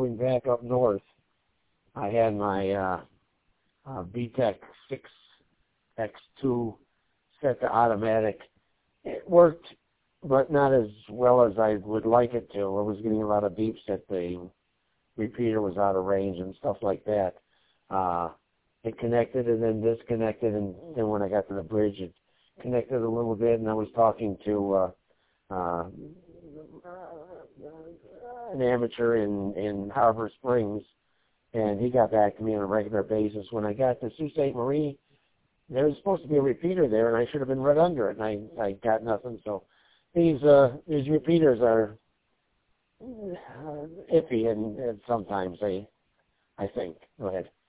moving back up north, I had my VTEC 6X2 set to automatic. It worked, but not as well as I would like it to. I was getting a lot of beeps that the repeater was out of range and stuff like that. It connected and then disconnected, and then when I got to the bridge, it connected a little bit, and I was talking to an amateur in Harbor Springs, and he got back to me on a regular basis. When I got to Sault Ste. Marie, there was supposed to be a repeater there, and I should have been right under it, and I got nothing. So these repeaters are iffy, and sometimes I think. Go ahead.